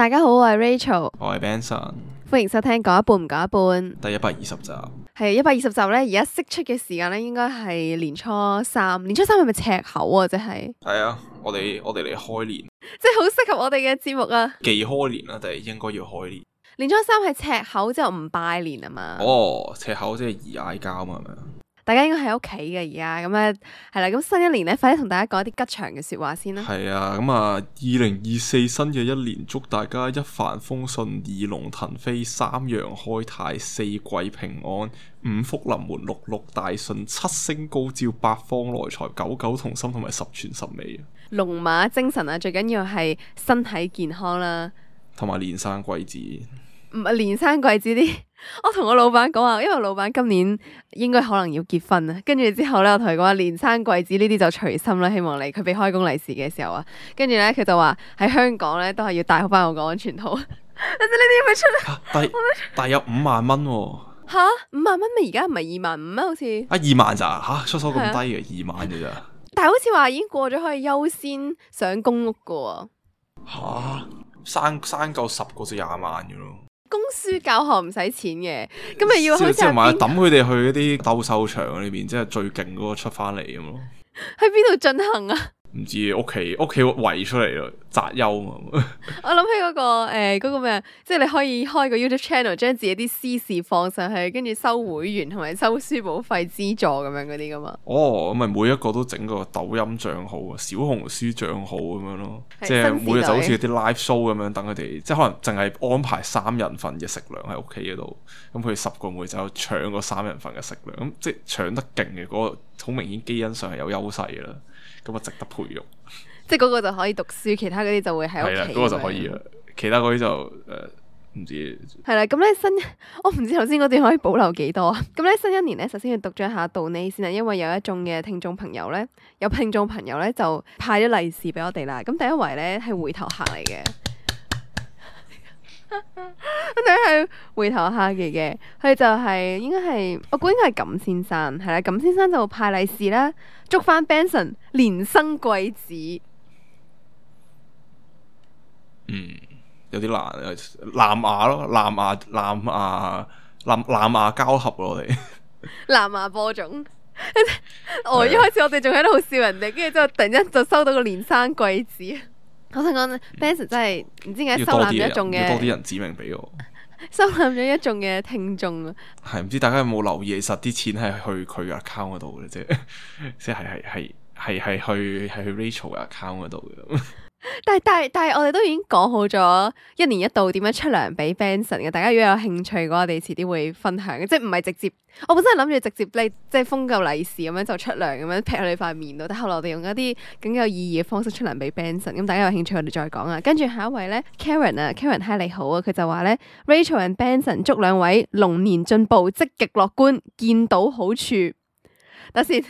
大家好，我係 Rachel， 我係 Benson， 歡迎收聽講一半唔講一半， 第120集。 係120集咧，而家釋出嘅時間咧，應該係年初三。年初三係咪赤口啊？即係啊，我哋嚟開年， 即係好適合我哋嘅節目啊！ 忌開年啦，定係應該要開年？ 年初三係赤口之後唔拜年啊嘛。 哦，赤口即係易嗌交嘛，係咪啊？ 大家應該喺屋企嘅而家，咁咧係啦。咁新一年咧，快啲同大家講一啲吉祥嘅說話先啦。 係啊，咁啊，2024新嘅一年，祝大家一帆風順、二龍騰飛、三陽開泰、四季平安、五福臨門、六六大順、七星高照、八方來財、九九同心同埋十全十美啊！ 龍馬精神啊，最緊要係身體健康啦， 同埋連生貴子。 唔係連生貴子啲。我同我老闆講話，因為老闆今年應該可能要結婚啊，跟住之後咧，我同佢講話連生貴子呢啲就隨心啦，希望你佢俾開工利是嘅時候啊，跟住咧佢就話喺香港咧都係要戴好翻我個安全套，你知呢啲有冇出？ 但有5萬蚊喎。 吓，5萬蚊咪而家唔係2萬5咩？好似 2萬咋吓？出手咁低嘅2萬嘅咋？ 但係好似話已經過咗可以優先上公屋噶喎。 吓，生夠10個就20萬嘅咯。 供書教學唔使錢嘅，咁咪要好似即係買抌佢哋去嗰啲鬥獸場裏邊，即係最勁嗰個出翻嚟咁咯。 喺邊度進行啊？ 唔知屋企圍出嚟咯，擇優啊！ 我諗起嗰個咩啊，即係你可以開個 YouTube channel，將自己啲私事放上去，跟住收會員同埋收書簿費資助咁樣嗰啲噶嘛。 哦，咁咪每一個都整個抖音賬號啊，小紅書賬號咁樣咯， 係即係每日就好似啲 live show 咁樣，等佢哋即係可能淨係安排3人份嘅食糧喺屋企嗰度，咁佢哋10個妹仔搶個3人份嘅食糧，咁即係搶得勁嘅嗰個，好明顯基因上係有優勢嘅啦，咁啊值得培育。 即係嗰個就可以讀書，其他嗰啲就會喺屋企。 係啦，嗰個就可以啦，其他嗰啲就唔知。係啦，咁咧我唔知頭先嗰段可以保留幾多啊？咁咧新一年咧，首先要讀咗一下donate先啊，因為有一眾嘅聽眾朋友咧，就派咗利是俾我哋啦。咁第一位咧係回頭客嚟嘅，咁第一係回頭客嚟嘅，佢就係應該係我估應該係錦先生，係啦，錦先生就派利是啦，祝翻 Benson 連生貴子。 有啲難啊，藍牙咯，藍牙交合咯，我哋藍牙播種。一開始我哋仲喺度笑人哋，跟住之後突然間就收到個連生貴子。我想講 Benson 真係唔知點解收攬咗一眾嘅， 要多啲人指明俾我， 收攬咗一眾嘅聽眾啊。 係唔知大家有冇留意，其實啲錢係去佢嘅 account 嗰度嘅啫，即係去 Rachel 嘅 account 嗰度嘅。 但係我哋都已經講好咗1年1度點樣出糧俾 Benson 嘅，大家如果有興趣嘅話，我哋遲啲會分享嘅，即係唔係直接。我本身係諗住直接即係封夠利是咁樣就出糧咁樣劈喺你塊面度，但係後來我哋用一啲更有意義嘅方式出糧俾 Benson，咁大家有興趣我哋再講啊。跟住下一位咧 Karen 嗨你好啊，佢就話咧 Rachel and Benson 祝2位龍年進步，積極樂觀，見到好處。等先。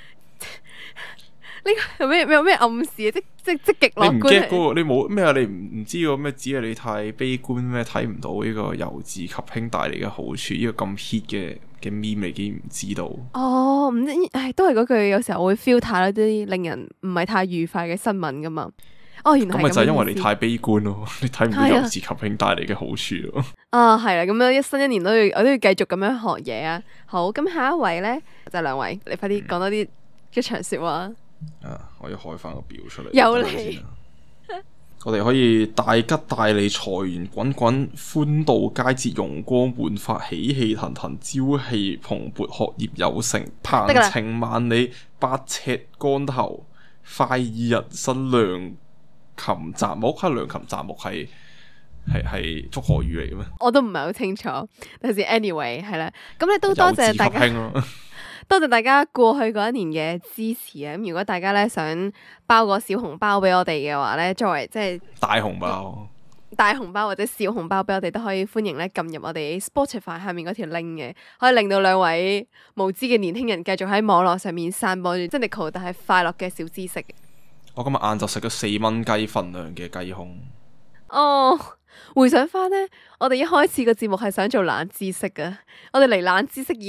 呢個有咩暗示啊？即積極樂觀。 你唔 get 嗰個？你冇咩啊？你唔知個咩？只係你太悲觀咩？睇唔到呢個由自及兄帶嚟嘅好處，呢個咁 hit 嘅 meme 你竟然唔知道？ 哦，唔知，都係嗰句，有時候我會 filter 一啲令人唔係太愉快嘅新聞噶嘛。哦，原來係咁。咁咪就係因為你太悲觀咯，你睇唔到由自及兄帶嚟嘅好處咯。 啊，係啦，咁樣新一年我都要繼續咁樣學嘢啊。好，咁下一位咧就2位，你快啲講多啲吉祥說話。 我要開翻個表出嚟。 有你， 我哋可以大吉大利，財源滾滾，歡度佳節，容光煥發，喜氣騰騰，朝氣蓬勃，學業有成，鵬程萬里，8尺竿頭，快意人生，良禽擇木。良禽擇木係祝賀語嚟嘅咩？ 我都唔係好清楚，但係 anyway 係啦，咁咧都多謝大家。多謝大家過去嗰一年嘅支持啊！咁如果大家咧想包個小紅包俾我哋嘅話咧，作為即係大紅包或者小紅包俾我哋，都可以歡迎咧撳入我哋 Spotify 下面嗰條 link 嘅，可以令到2位無知嘅年輕人繼續喺網絡上面散播住 cynical 但係快樂嘅小知識。 我今日晏晝食咗4蚊雞份量嘅雞胸。 哦，回想翻咧，我哋一開始個節目係想做冷知識噶，我哋離冷知識已經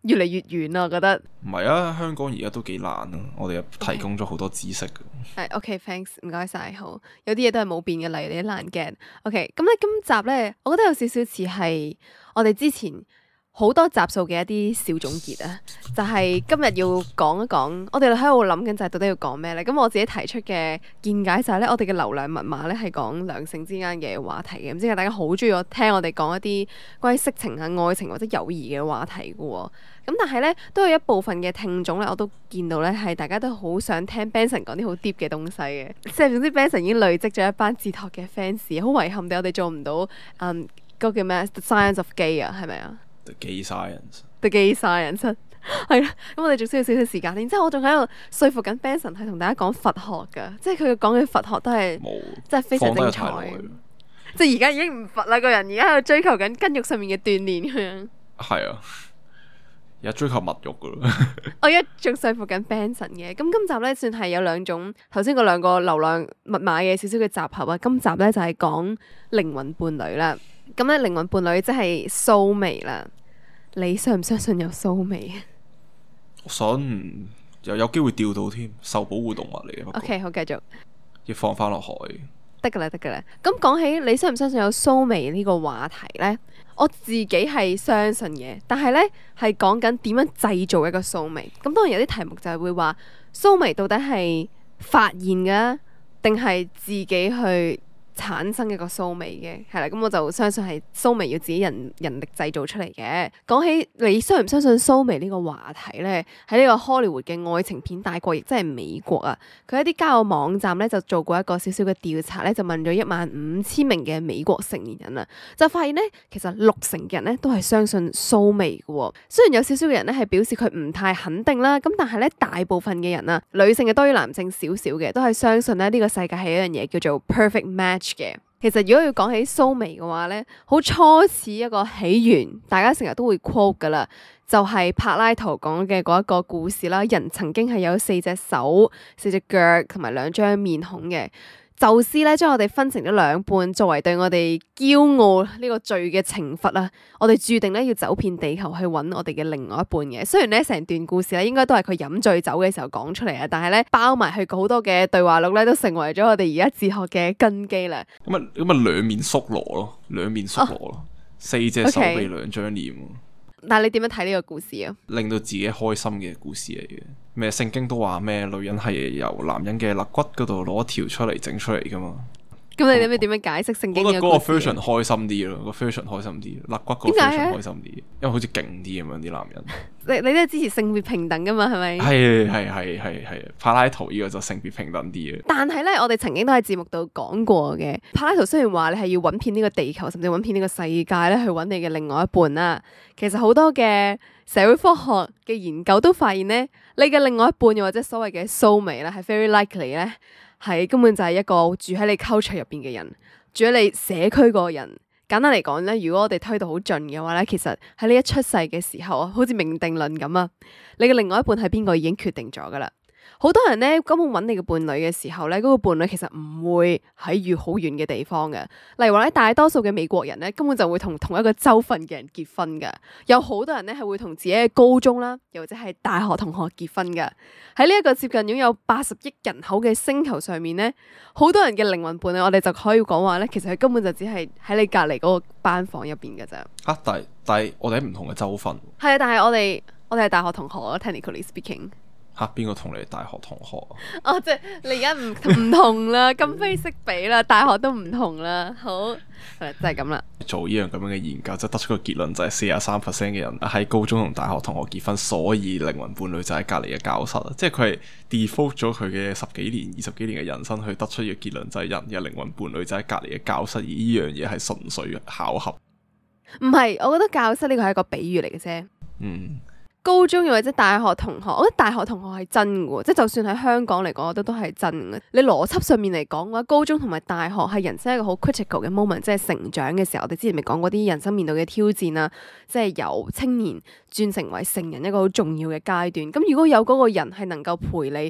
越嚟越遠啦，我覺得。 唔係啊，香港而家都幾難啊，我哋又提供咗好多知識嘅。 係 OK，thanks，唔該晒，好。有啲嘢都係冇變嘅，例如你啲爛 get。OK，咁咧今集咧，我覺得有少少似係我哋之前好多集數嘅一啲小總結啊，就係今日要講一講，我哋喺度諗緊就係到底要講咩咧？咁我自己提出嘅見解就係咧，我哋嘅流量密碼咧係講兩性之間嘅話題嘅，唔知係大家好中意聽我哋講一啲關於色情啊、愛情或者友誼嘅話題嘅喎。咁但係咧，都有一部分嘅聽眾咧，我都見到咧係大家都好想聽 Benson 講啲好 deep 嘅東西嘅，即係總之 Benson 已經累積咗一班哲學嘅 fans， 好遺憾地我哋做唔到嗰個叫咩 The Science of Gay 啊，係咪啊？ The Gay Science， The Gay Science 係啦，咁我哋仲需要少少時間，然之後我仲喺度說服緊 Benson 係同大家講佛學噶，即係佢講嘅佛學都係即係非常精彩，即係而家已經唔佛啦，個人而家喺度追求緊筋肉上面嘅鍛煉咁樣。 係啊，而家追求物欲噶咯。 我而家仲說服緊 Benson 嘅，咁今集咧算係有兩種，頭先嗰兩個流量密碼嘅少少嘅集合啊。今集咧就係講靈魂伴侶啦。咁咧靈魂伴侶即係 soulmate 啦。你相唔相信有 soulmate？ 我信，又有機會釣到添，受保護動物嚟嘅。 OK， 好，繼續。 要放翻落海。 得噶啦，得噶啦。咁講起你相唔相信有 soulmate呢個話題咧，我自己係相信嘅，但係咧係講緊點樣製造一個 soulmate。咁當然有啲題目就係會話 soulmate 到底係發現嘅，定係自己去產生一個 soulmate 嘅，係啦，咁我就相信係 soulmate 要自己人力製造出嚟嘅。講起你相唔相信 soulmate 呢個話題咧，喺呢個 Hollywood 嘅愛情片大國，亦即係美國啊，佢喺啲交友網站咧就做過一個少少嘅調查咧，就問咗15,000名嘅美國成年人啊，就發現咧其實60%嘅人咧都係相信 soulmate 嘅。雖然有少少嘅人咧係表示佢唔太肯定啦，咁但係咧大部分嘅人啊，女性嘅多於男性少少嘅，都係相信咧呢個世界係一樣嘢叫做 perfect match。其實如果要講起 soulmate 嘅話咧，好初始一個起源，大家成日都會 quote 噶啦，就係柏拉圖講嘅嗰一個故事啦。人曾經係有4隻手、4隻腳同埋2張面孔嘅。宙斯咧將我哋分成咗2半，作為對我哋驕傲呢個罪嘅懲罰啦。我哋注定咧要走遍地球去揾我哋嘅另外一半嘅。雖然咧成段故事咧應該都係佢飲醉酒嘅時候講出嚟啊，但係咧包埋去好多嘅對話錄咧都成為咗我哋而家哲學嘅根基啦。 咁啊兩面宿羅咯，兩面宿羅咯，4隻手臂2張臉。 但係你點樣睇呢個故事啊？ 令到自己開心嘅故事嚟嘅。咩聖經都話咩女人係由男人嘅肋骨嗰度攞一條出嚟整出嚟噶嘛？ 咁你點樣解釋聖經嘅故事？ 我覺得嗰個 version 開心啲咯，個 version 開心啲，肋骨個 version 開心啲，因為好似勁啲咁樣啲男人。 你都係支持性別平等噶嘛？係咪？ 係，柏拉圖呢個就性別平等啲嘅。 但係咧，我哋曾經都喺節目度講過嘅。柏拉圖雖然話你係要揾遍呢個地球，甚至揾遍呢個世界咧，去揾你嘅另外一半啦。其實好多嘅社會科學嘅研究都發現咧，你嘅另外一半又或者所謂嘅 soulmate 咧，係 very likely 咧，係根本就係一個住喺你 culture 入邊嘅人，住喺你社區嗰個人。簡單嚟講咧，如果我哋推到好盡嘅話咧，其實喺你一出世嘅時候啊，好似命定論咁啊，你嘅另外一半係邊個已經決定咗噶啦。好多人咧根本揾你嘅伴侶嘅時候咧，嗰個伴侶其實唔會喺好遠嘅地方嘅。例如話咧，大多數嘅美國人咧根本就會同同一個州份嘅人結婚嘅。有好多人咧係會同自己嘅高中啦，又或者係大學同學結婚嘅。喺呢一個接近擁有80億人口嘅星球上面咧，好多人嘅靈魂伴侶，我哋就可以講話咧，其實佢根本就只係喺你隔離嗰個班房入邊嘅啫。 但係我哋喺唔同嘅州份。 係啊，但係我哋係大學同學咯，technically speaking。 邊個同你大學同學啊？即係你而家唔同啦，今非昔比啦，大學都唔同啦。好，就係咁啦。 做呢樣咁樣嘅研究，就得出個結論就係43%嘅人喺高中同大學同學結婚，所以靈魂伴侶就喺隔離嘅教室。即係佢係 default 咗佢嘅10幾年、20幾年嘅人生去得出嘅結論，就係人嘅靈魂伴侶就喺隔離嘅教室，而呢樣嘢係純粹巧合。 唔係，我覺得教室呢個係一個比喻嚟嘅啫。高中又或者大學同學，我覺得大學同學係真嘅，即係就算喺香港嚟講，我覺得都係真嘅。你邏輯上面嚟講嘅話，高中同埋大學係人生一個好 critical 嘅 moment，即係成長嘅時候。我哋之前咪講過啲人生面對嘅挑戰啊，即係由青年轉成為成人一個好重要嘅階段。咁如果有嗰個人係能夠陪你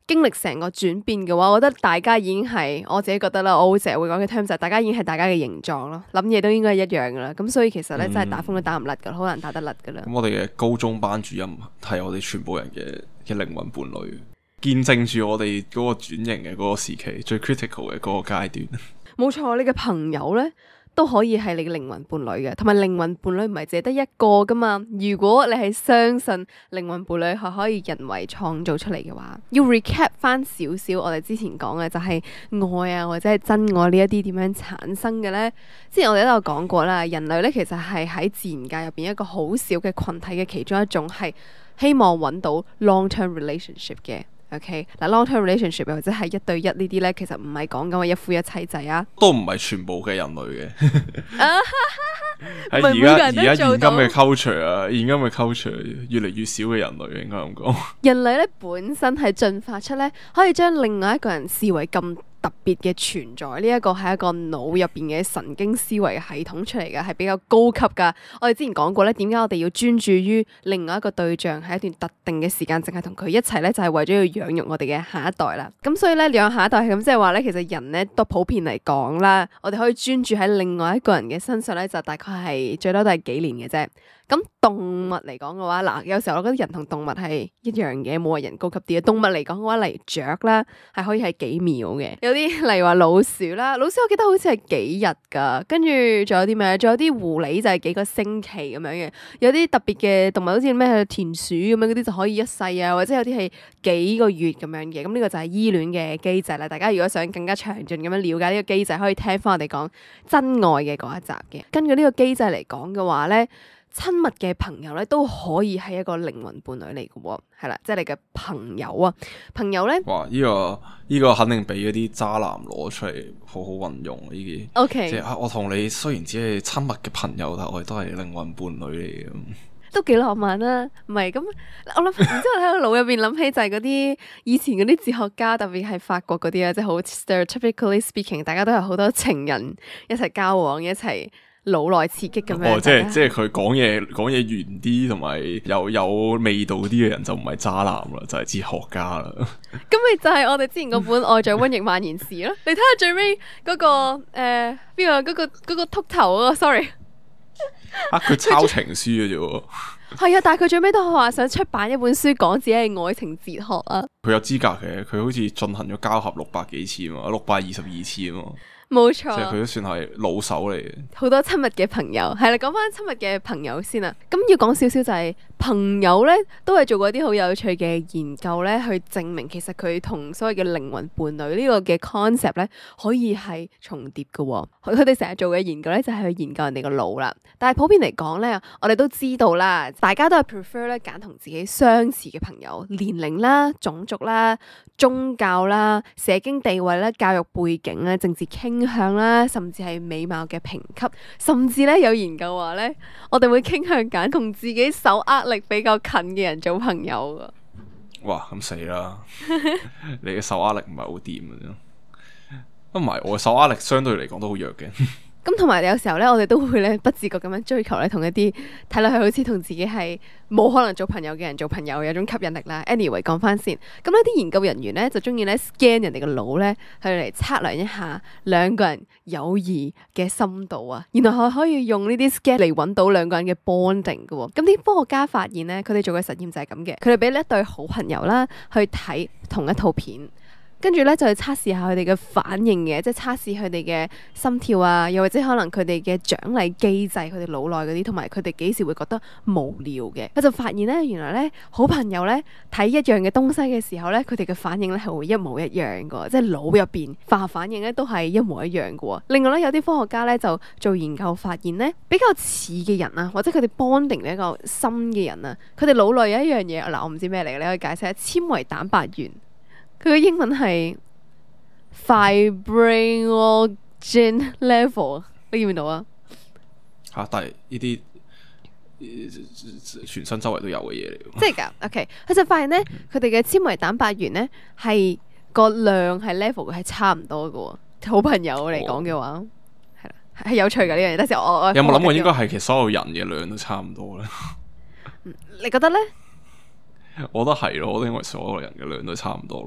經歷成個轉變嘅話，我覺得大家已經係我自己覺得啦，我會成日會講嘅 term 就係大家已經係大家嘅形狀咯，諗嘢都應該係一樣噶啦。咁所以其實咧真係打風都打唔甩噶，好難打得甩噶啦。 咁我哋嘅高中班主任係我哋全部人嘅靈魂伴侶，見證住我哋嗰個轉型嘅嗰個時期最 critical 嘅嗰個階段。 冇錯，你嘅朋友咧都可以係你嘅靈魂伴侶嘅，同埋靈魂伴侶唔係淨係得一個噶嘛。如果你係相信靈魂伴侶係可以人為創造出嚟嘅話，要 recap 翻少少我哋之前講嘅就係愛啊或者係真愛呢一啲點樣產生嘅咧。之前我哋都有講過啦，人類咧其實係喺自然界入邊一個好小嘅群體嘅其中一種，係希望揾到 long-term relationship 嘅。OK， 嗱 long-term relationship 或者係一對一呢啲咧，其實唔係講緊話一夫一妻制啊， 都唔係全部嘅人類嘅。喺唔係每個人都而家做到現今嘅 culture 啊，現今嘅 culture 越嚟越少嘅人類應該咁講。 人類咧本身係進化出咧，可以將另外一個人視為咁特別嘅存在，呢一個係一個腦入邊嘅神經思維嘅系統出嚟嘅，係比較高級噶。我哋之前講過咧，點解我哋要專注於另外一個對象喺一段特定嘅時間，淨係同佢一齊咧，就係為咗要養育我哋嘅下一代啦。咁所以咧，養下一代係咁，即係話咧，其實人咧都普遍嚟講啦，我哋可以專注喺另外一個人嘅身上咧，就大概係最多都係幾年嘅啫。咁動物嚟講嘅話，嗱，有時候我覺得人同動物係一樣嘅，冇話人高級啲嘅。動物嚟講嘅話，例如雀啦，係可以係幾秒嘅。有啲例如話老鼠啦，老鼠我記得好似係幾日噶，跟住仲有啲咩？仲有啲狐狸就係幾個星期咁樣嘅。有啲特別嘅動物，好似咩田鼠咁樣嗰啲就可以一世啊，或者有啲係幾個月咁樣嘅。咁呢個就係依戀嘅機制啦。大家如果想更加詳盡咁樣了解呢個機制，可以聽翻我哋講真愛嘅嗰一集嘅。根據呢個機制嚟講嘅話咧，親密嘅朋友咧都可以係一個靈魂伴侶嚟嘅喎，係啦，即係你嘅朋友啊，朋友咧， 哇！呢個肯定俾嗰啲渣男攞出嚟好好運用呢啲。 OK， 即係我同你雖然只係親密嘅朋友，但我哋都係靈魂伴侶嚟嘅。 都幾浪漫啦，唔係咁，我諗，然之後喺個腦入邊諗起就係嗰啲以前嗰啲哲學家，特別係法國嗰啲啊，即係好 stereotypically speaking，大家都有好多情人一齊交往，一齊腦內刺激咁樣。 哦，即係佢講嘢圓啲，同埋有味道啲嘅人就唔係渣男啦，就係哲學家啦。 咁咪就係我哋之前嗰本《愛在瘟疫蔓延時》咯。你睇下最尾嗰個邊個嗰個禿頭啊 ，sorry。 佢抄情書嘅啫喎。 係啊，但係佢最尾都話想出版一本書，講自己係愛情哲學啊。 佢有資格嘅，佢好似進行咗交合600幾次啊嘛，622次啊嘛。 冇錯， 即係佢都算係老手嚟嘅。 好多親密嘅朋友，係啦，講翻親密嘅朋友先啦。咁要講少少就係朋友咧，都係做過啲好有趣嘅研究咧，去證明其實佢同所謂嘅靈魂伴侶呢個嘅 concept 咧，可以係重疊嘅。佢哋成日做嘅研究咧，就係去研究人哋個腦啦。但係普遍嚟講咧，我哋都知道啦，大家都係 prefer 咧揀同自己相似嘅朋友，年齡啦、種族啦、宗教啦、社經地位啦、教育背景啦、政治傾向啦，甚至係美貌嘅評級，甚至咧有研究話咧，我哋會傾向揀同自己手握力比較近嘅人做朋友噶。 哇，咁死啦！你嘅手握力唔係好掂嘅啫，唔係我嘅手握力相對嚟講都好弱嘅。 咁同埋有時候咧，我哋都會咧不自覺咁樣追求咧，同一啲睇落去好似同自己係冇可能做朋友嘅人做朋友，有種吸引力啦。Anyway， 講翻先，咁呢啲研究人員咧就中意咧 scan 人哋個腦咧，去嚟測量一下兩個人友誼嘅深度啊。原來可以用呢啲 scan 嚟揾到兩個人嘅 bonding 嘅喎。咁啲科學家發現咧，佢哋做嘅實驗就係咁嘅，佢哋俾一對好朋友啦去睇同一套片。跟住咧就去測試下佢哋嘅反應嘅，即係測試佢哋嘅心跳啊，又或者可能佢哋嘅獎勵機制，佢哋腦內嗰啲，同埋佢哋幾時會覺得無聊嘅。佢就發現咧，原來咧好朋友咧睇一樣嘅東西嘅時候咧，佢哋嘅反應咧係會一模一樣嘅，即係腦入邊化學反應咧都係一模一樣嘅。另外咧有啲科學家咧就做研究發現咧，比較似嘅人啊，或者佢哋 bonding 比較深嘅人啊，佢哋腦內有一樣嘢，嗱我唔知咩嚟嘅，你可以解釋下纖維蛋白原。佢嘅英文係 fibrinogen level， 你見唔見到啊？ 嚇！但係呢啲全身周圍都有嘅嘢嚟㗎。 即係㗎，OK。佢就發現咧，佢哋嘅纖維蛋白原咧係個量係 level 係差唔多嘅喎。好朋友嚟講嘅話，係啦，係有趣㗎呢樣嘢。但係我有冇諗過應該係其實所有人嘅量都差唔多咧？ 你覺得咧？ 我覺得係咯，我都認為所有人嘅量都差唔多咯。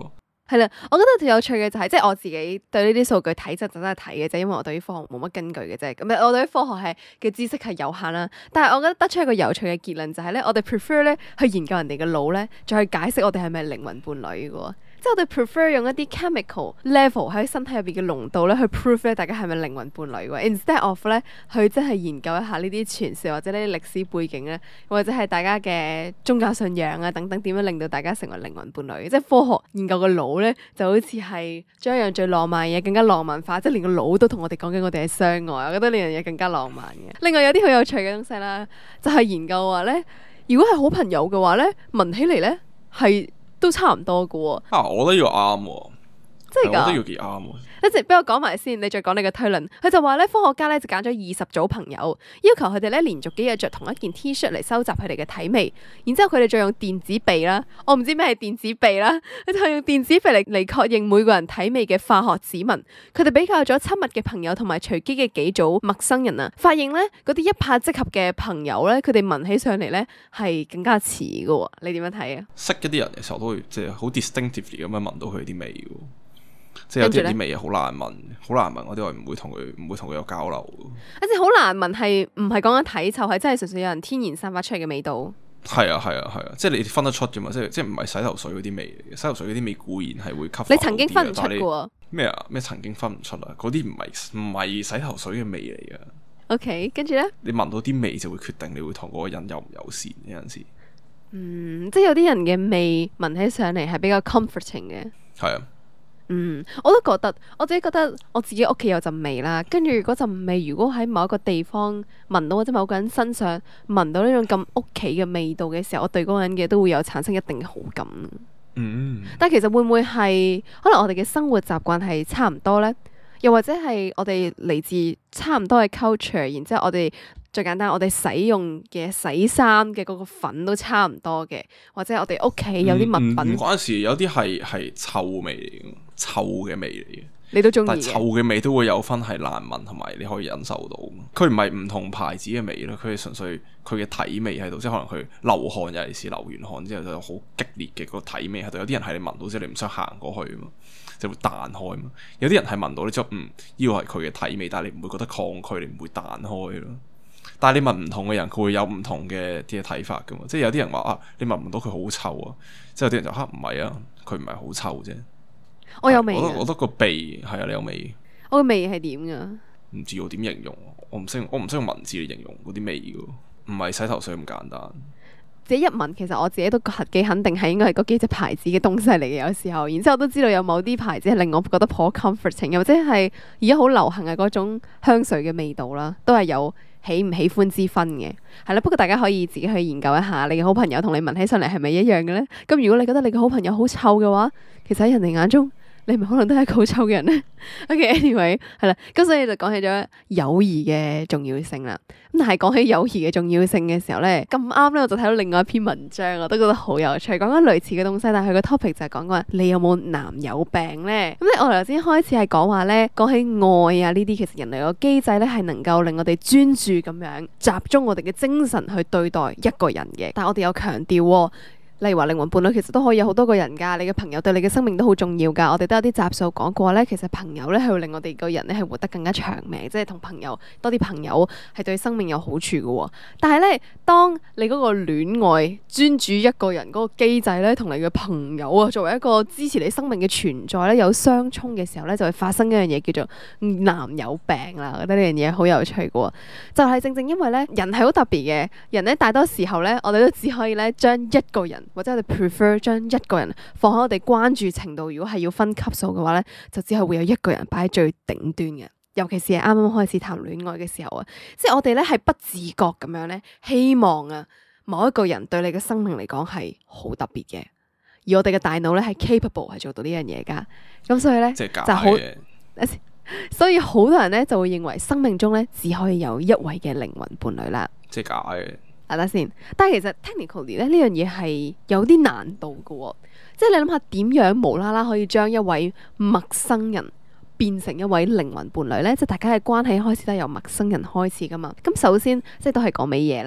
係啦，我覺得最有趣嘅就係、即係我自己對呢啲數據體質就真係睇嘅啫，因為我對於科學冇乜根據嘅啫。咁我對於科學係嘅知識係有限啦。但係我覺得得出一個有趣嘅結論就係咧，我哋 prefer 咧去研究人哋嘅腦咧，再去解釋我哋係咪靈魂伴侶嘅喎。即係我哋 prefer 用一啲 chemical level 喺身體入邊嘅濃度咧去 prove 咧大家係咪靈魂伴侶喎。Instead of 咧去真係研究一下呢啲傳說或者呢啲歷史背景咧，或者係大家嘅宗教信仰啊等等點樣令到大家成為靈魂伴侶。即係科學研究個腦咧就好似係將一樣最浪漫嘅嘢更加浪漫化，即係連個腦都同我哋講緊我哋係相愛。我覺得呢樣嘢更加浪漫嘅。另外有啲好有趣嘅東西啦，就係研究話咧，如果係好朋友嘅話咧，聞起嚟咧係都差唔多㗎喎。 我覺得呢個啱喎， 真係㗎？ 我覺得呢個幾啱喎。 一直俾我講埋先，你再講你嘅推論。佢就話咧，科學家咧就揀咗20組朋友，要求佢哋咧連續幾日着同一件 T 恤嚟收集佢哋嘅體味，然之後佢哋再用電子鼻啦，我唔知咩係電子鼻啦，佢就用電子鼻嚟確認每個人體味嘅化學指紋。佢哋比較咗親密嘅朋友同埋隨機嘅幾組陌生人啊，發現咧嗰啲一拍即合嘅朋友咧，佢哋聞起上嚟咧係更加似㗎喎。你點樣睇啊？ 識一啲人嘅時候都會即係好 distinctively 咁樣聞到佢啲味㗎。即係有啲味好難聞，好難聞嗰啲我唔會同佢有交流。 一隻好難聞係唔係講緊體臭，係真係純粹有人天然散發出嚟嘅味道。 係啊，即係你分得出嘅嘛，即係唔係洗頭水嗰啲味嚟嘅。洗頭水嗰啲味固然係會吸。 你曾經分唔出嘅喎。 咩啊？咩曾經分唔出啊？嗰啲唔係洗頭水嘅味嚟嘅。 OK，跟住咧， 你聞到啲味就會決定你會同嗰個人友唔友善呢陣時。 即係有啲人嘅味聞起上嚟係比較 comforting 嘅。 係啊。 我都覺得，我自己覺得我自己屋企有陣味啦，跟住嗰陣味如果喺某一個地方聞到，或者某個人身上聞到呢種咁屋企嘅味道嘅時候，我對嗰個人嘅都會有產生一定嘅好感。但係其實會唔會係可能我哋嘅生活習慣係差唔多呢？又或者係我哋嚟自差唔多嘅 culture，然之後我哋最簡單，我哋使用嘅洗衫嘅嗰個粉都差唔多嘅，或者我哋屋企有啲物品。 唔關事，有啲係臭味嚟嘅，臭嘅味嚟嘅。 你都中意？ 但係臭嘅味都會有分係難聞同埋你可以忍受到。佢唔係唔同牌子嘅味咯，佢係純粹佢嘅體味喺度，即係可能佢流汗，尤其是流完汗之後就有好激烈嘅個體味喺度。有啲人係你聞到之後你唔想行過去啊嘛，就會彈開嘛。有啲人係聞到你之後呢個係佢嘅體味，但係你唔會覺得抗拒，你唔會彈開咯。但係你問唔同嘅人，佢會有唔同嘅啲睇法噶嘛。即係有啲人話啊，你聞唔到佢好臭啊，即係有啲人就唔係啊，佢唔係好臭啫。 我有味。 我覺得個鼻係啊，你有味。 我個味係點噶？ 唔知我點形容，我唔識用文字嚟形容嗰啲味噶，唔係洗頭水咁簡單。 自己一聞，其實我自己都幾肯定係應該係嗰幾隻牌子嘅東西嚟嘅。有時候，然之後我都知道有某啲牌子係令我覺得頗 comforting，又或者係而家好流行嘅嗰種香水嘅味道啦，都係有喜唔喜歡之分嘅。係啦，不過大家可以自己去研究一下，你嘅好朋友同你聞起上嚟係咪一樣嘅咧？咁如果你覺得你嘅好朋友好臭嘅話，其實喺人哋眼中，你咪可能都係一個好臭嘅人咧。OK，anyway，係啦，咁所以就講起咗友誼嘅重要性啦。咁但係講起友誼嘅重要性嘅時候咧，咁啱咧我就睇到另外一篇文章，我都覺得好有趣，講緊類似嘅東西，但係佢個 topic 就係講話你有冇男友病咧？咁咧我頭先開始係講話咧，講起愛啊呢啲，其實人類個機制咧係能夠令我哋專注咁樣集中我哋嘅精神去對待一個人嘅，但係我哋有強調。例如話靈魂伴侶其實都可以有好多個人㗎，你嘅朋友對你嘅生命都好重要㗎。我哋都有啲集數講過咧，其實朋友咧係會令我哋個人咧係活得更加長命，即係同朋友多啲朋友係對生命有好處嘅喎。但係咧，當你嗰個戀愛專注一個人嗰個機制咧，同你嘅朋友啊作為一個支持你生命嘅存在咧有相衝嘅時候咧，就會發生一樣嘢叫做男友病啦。我覺得呢樣嘢好有趣嘅喎，就係正正因為咧人係好特別嘅，人咧大多時候咧我哋都只可以咧將一個人。或者我哋 prefer 將一個人放喺我哋關注程度，如果係要分級數嘅話咧，就只係會有一個人擺喺最頂端嘅。尤其是係啱啱開始談戀愛嘅時候啊，即係我哋咧係不自覺咁樣咧，希望啊某一個人對你嘅生命嚟講係好特別嘅，而我哋嘅大腦咧係 capable 係做到呢樣嘢噶。咁所以咧就好，所以好多人咧就會認為生命中咧只可以有一位嘅靈魂伴侶啦。 即係假嘅。 等先，但係其實 technically 咧呢樣嘢係有啲難度嘅喎，即係你諗下點樣無啦啦可以將一位陌生人變成一位靈魂伴侶咧？即係大家嘅關係開始都係由陌生人開始噶嘛。咁首先即係都係講尾嘢啦。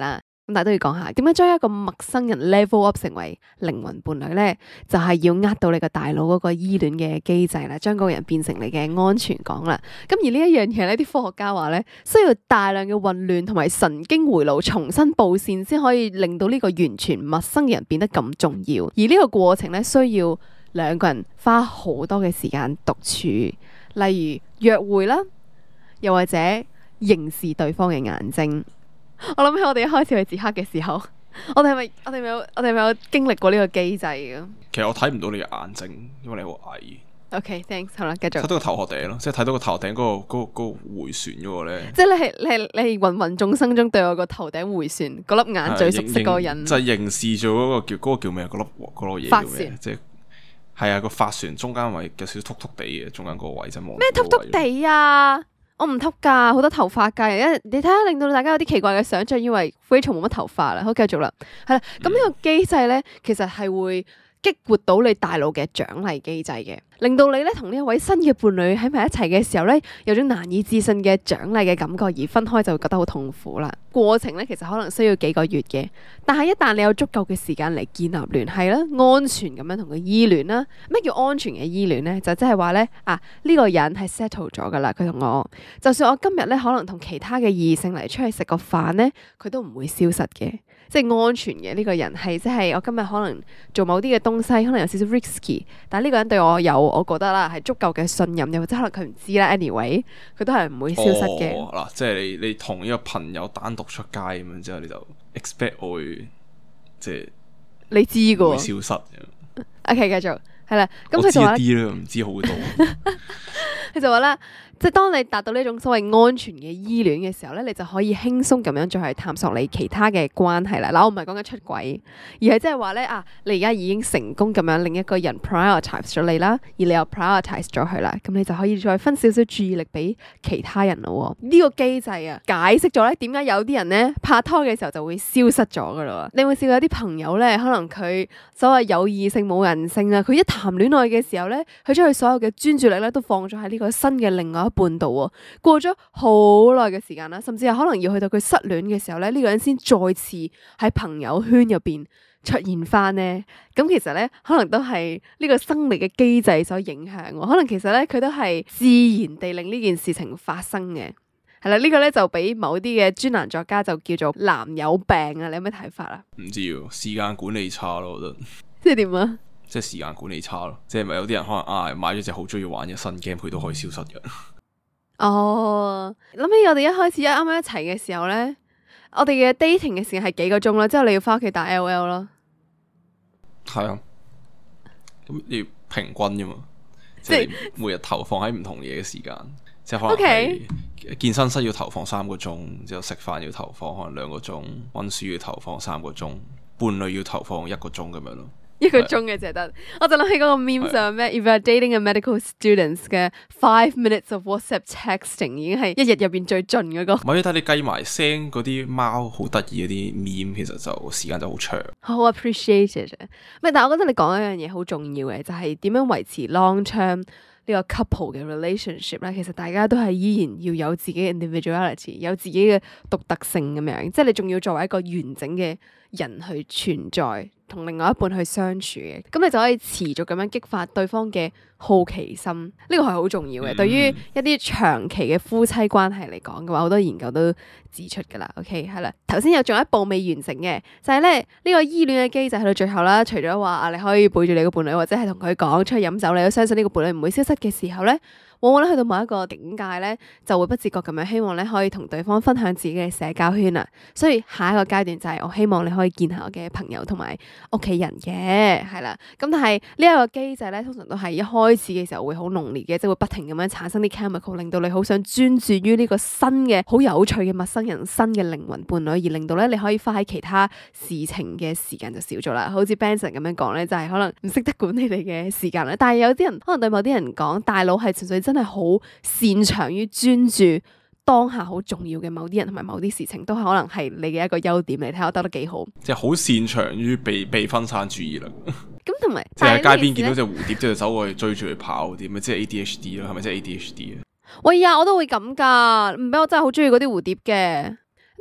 咁但係都要講下，點樣將一個陌生人 level up 成為靈魂伴侶咧？就係要呃到你個大腦嗰個依戀嘅機制啦，將嗰個人變成你嘅安全港啦。咁而呢一樣嘢咧，啲科學家話咧，需要大量嘅混亂同埋神經回路重新佈線，先可以令到呢個完全陌生嘅人變得咁重要。而呢個過程咧，需要兩個人花好多嘅時間獨處，例如約會啦，又或者凝視對方嘅眼睛。我諗起我哋一開始去捷克嘅時候，我哋係咪有經歷過呢個機制嘅？ 其實我睇唔到你嘅眼睛，因為你好矮。 OK，thanks，好啦，繼續。 睇到個頭殼頂咯，即係睇到個頭頂嗰個迴旋嗰個咧。 即係你係芸芸眾生中對我個頭頂迴旋嗰粒眼最熟悉嗰個人， 就係凝視咗嗰個叫咩？嗰粒嘢叫咩？即係係啊，個發旋中間位有少少突突地嘅，中間嗰個位就望咩突突地啊？我唔禿噶，好多頭髮噶。你睇下，令到大家有啲奇怪嘅想象，以為 Rachel 冇乜頭髮啦。好，繼續啦，係啦。咁呢個機制咧，其實係會激活到你大腦嘅獎勵機制嘅，令到你咧同呢一位新嘅伴侶喺埋一齊嘅時候咧，有種難以置信嘅獎勵嘅感覺，而分開就會覺得好痛苦啦。過程咧其實可能需要幾個月嘅，但係一旦你有足夠嘅時間嚟建立聯繫啦，安全咁樣同佢依戀啦。咩叫安全嘅依戀咧？就即係話咧呢個人係 settle 咗噶啦，佢同我，就算我今日咧可能同其他嘅異性嚟出去食個飯咧，佢都唔會消失嘅。即係安全嘅呢個人係，即係我今日可能做某啲嘅東西，可能有少少 risky， 但係呢個人對我有，我覺得啦係足夠嘅信任，又或者可能佢唔知啦 anyway， 佢都係唔會消失嘅。 嗱，即係你同呢個朋友單獨出街咁樣之後，你就 expect 我會即係你知㗎會消失。 OK， 繼續係啦。咁佢就話啲啦，唔知好多。 佢就話啦。即係當你達到呢種所謂安全嘅依戀嘅時候咧，你就可以輕鬆咁樣再去探索你其他嘅關係啦。嗱，我唔係講緊出軌，而係即係話咧你而家已經成功咁樣令一個人 prioritize 咗你啦，而你又 prioritize 咗佢啦，咁你就可以再分少少注意力俾其他人咯。呢個機制解釋咗咧點解有啲人咧拍拖嘅時候就會消失咗噶啦。你有冇試過有啲朋友咧，可能佢所謂有異性冇人性啊，佢一談戀愛嘅時候咧，佢將佢所有嘅專注力咧都放咗喺呢個新嘅另外一半度喎，過咗好耐嘅時間啦，甚至係可能要去到佢失戀嘅時候咧，呢個人先再次喺朋友圈入邊出現翻呢。咁其實咧，可能都係呢個生理嘅機制所影響，可能其實咧佢都係自然地令呢件事情發生嘅。係啦，呢個咧就俾某啲嘅專欄作家就叫做男友病啊，你有咩睇法啊？ 唔知喎，時間管理差咯，我覺得。 即係點啊？ 即係時間管理差咯，即係咪有啲人可能買咗隻好中意玩嘅新 game，佢都可以消失嘅。 哦，諗起我哋一開始啱啱一齊嘅時候咧，我哋嘅 dating 嘅時間係幾個鐘啦，之後你要翻屋企打 LOL 咯。 係啊，咁你要平均啫嘛，即係每日投放喺唔同嘢嘅時間，即係可能係健身室要投放3個鐘，之後食飯要投放可能2個鐘，溫書要投放3個鐘，伴侶要投放1個鐘咁樣咯。 1個鐘嘅淨係得，我就諗起嗰個 meme 上咩，If you're dating a medical student 嘅 5 minutes of WhatsApp texting 已經係一日入邊最盡嗰個。 唔係，但係你計埋聲嗰啲貓好得意嗰啲 meme，其實就時間就好長。 好 appreciated。但係我覺得你講一樣嘢好重要嘅，就係點樣維持 long term 呢個 couple 嘅 relationship 咧。其實大家都係依然要有自己嘅 individuality， 有自己嘅獨特性咁樣，即係你仲要作為一個完整嘅人去存在，同另外一半去相處嘅，咁你就可以持續咁樣激發對方嘅好奇心，呢個係好重要嘅。對於一啲長期嘅夫妻關係嚟講嘅話，好多研究都指出噶啦。OK， 係啦，頭先有仲有一步未完成嘅，就係咧呢個依戀嘅機制去到最後啦。除咗話你可以背住你個伴侶，或者係同佢講出去飲酒，你都相信呢個伴侶唔會消失嘅時候咧，往往咧去到某一個境界咧，就會不自覺咁樣希望咧可以同對方分享自己嘅社交圈啦。所以下一個階段就係我希望你可以見下我嘅朋友同埋屋企人嘅，係啦。咁但係呢一個機制咧，通常都係一開始嘅時候會好濃烈嘅，即係會不停咁樣產生啲 chemical， 令到你好想專注於呢個新嘅好有趣嘅陌生人、新嘅靈魂伴侶，而令到咧你可以花喺其他事情嘅時間就少咗啦。好似 Benson 咁樣講咧，就係可能唔識得管理你嘅時間啦。但係有啲人可能對某啲人講，大腦係純粹真係好擅長於專注當下好重要嘅某啲人同埋某啲事情，都係可能係你嘅一個優點嚟。睇我得得幾好， 即係好擅長於被分散注意力。 咁同埋即係喺街邊見到隻蝴蝶，即係走過去追住佢跑啲，咪即係 ADHD 咯？係咪即係 ADHD 啊？ 喂呀，我都會咁噶，唔俾我真係好中意嗰啲蝴蝶嘅。咁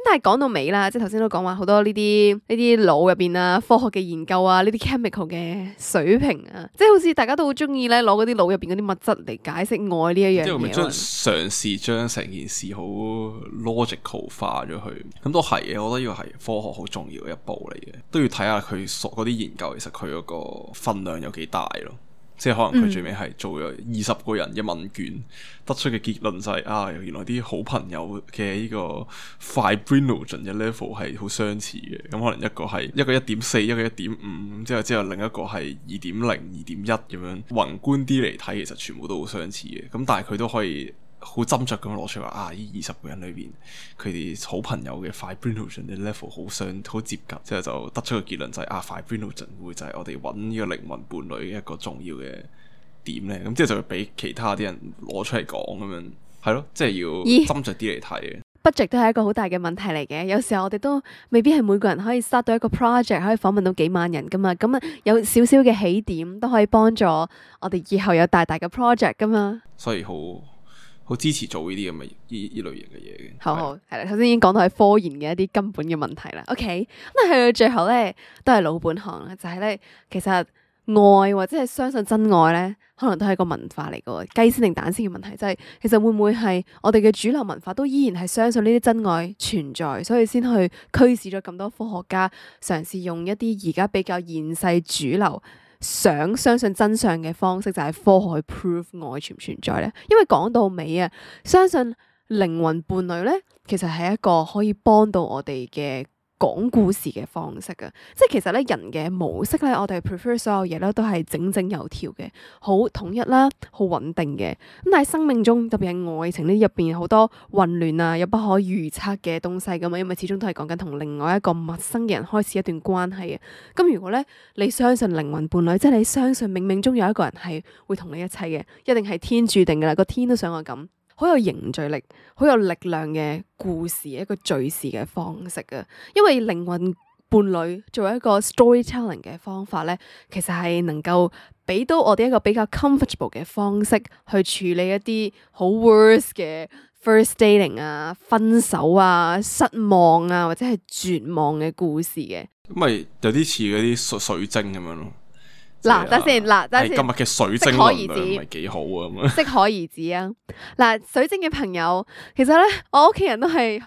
但係講到尾啦，即係頭先都講話好多呢啲腦入邊啊，科學嘅研究啊，呢啲 chemical 嘅水平啊，即係好似大家都好中意咧攞嗰啲腦入邊嗰啲物質嚟解釋愛呢一樣嘢。 即係咪嘗試將成件事好 logical 化咗去？咁都係嘅，我覺得呢個係科學好重要嘅一步嚟嘅，都要睇下佢嗰啲研究其實佢嗰個分量有幾大咯。即係可能佢最尾係做咗20個人嘅問卷，得出嘅結論就係原來啲好朋友嘅呢個 fibrinogen 嘅 level 係好相似嘅。咁可能一個係1.4，一個1.5，之後另一個係2.0、2.1咁樣。宏觀啲嚟睇，其實全部都好相似嘅。咁但係佢都可以好斟酌咁攞出話呢20個人裏邊，佢哋好朋友嘅 fibrinogen 嘅 level 好接近，之後就得出個結論就係fibrinogen 會就係我哋揾呢個靈魂伴侶嘅一個重要嘅點咧。咁之後就會俾其他啲人攞出嚟講咁樣，係咯，即係要斟酌啲嚟睇嘅。 budget 都係一個好大嘅問題嚟嘅，有時候我哋都未必係每個人可以 start 到一個 project， 可以訪問到幾萬人噶嘛，咁有少少嘅起點都可以幫助我哋以後有大嘅 project 噶嘛。 所以好支持做呢啲咁嘅呢類型嘅嘢嘅。 好係啦，頭先已經講到係科研嘅一啲根本嘅問題啦。OK， 咁去到最後咧，都係老本行啦，就係咧，其實愛或者係相信真愛咧，可能都係一個文化嚟嘅，雞先定蛋先嘅問題，就係其實會唔會係我哋嘅主流文化都依然係相信呢啲真愛存在，所以先去驅使咗咁多科學家嘗試用一啲而家比較現世主流想相信真相嘅方式，就係科學去 prove 愛存唔存在咧？因為講到尾啊，相信靈魂伴侶咧，其實係一個可以幫到我哋嘅講故事嘅方式啊。即係其實咧，人嘅模式咧，我哋 prefer 所有嘢咧都係整整有條嘅，好統一啦，好穩定嘅。咁但係生命中特別係愛情呢入邊好多混亂啊，有不可預測嘅東西噶嘛，因為始終都係講緊同另外一個陌生嘅人開始一段關係嘅。咁如果咧你相信靈魂伴侶，即係你相信冥冥中有一個人係會同你一齊嘅，一定係天注定噶啦，個天都想我咁。好有凝聚力、好有力量嘅故事，一個敘事嘅方式啊！因為靈魂伴侶作為一個 storytelling 嘅方法咧，其實係能夠俾到我哋一個比較 comfortable 嘅方式去處理一啲好 worse 嘅 first dating 啊、分手啊、失望啊或者係絕望嘅故事嘅。 咁咪有啲似嗰啲水晶咁樣咯。 嗱，等先， 今日嘅水晶能量唔係幾好啊，咁適可而止啊！嗱，水晶嘅朋友，其實咧，我屋企人都係